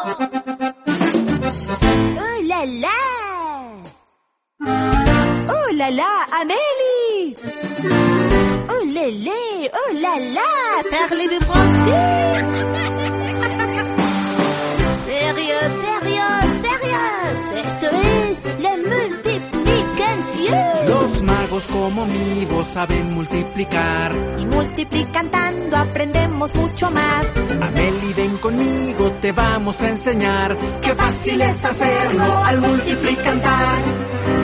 ¡Oh, la, la! ¡Oh, la, la, Amélie! ¡Oh, lélé! ¡Oh, la, la! Parlez-vous français? Sérieux, sérieux, sérieux. Esto es la multiplicación. Los magos como mi voz saben multiplicar. Y multiplicando aprendemos mucho más. Amélie, ven conmigo, te vamos a enseñar. Qué fácil es hacerlo al multiplicar.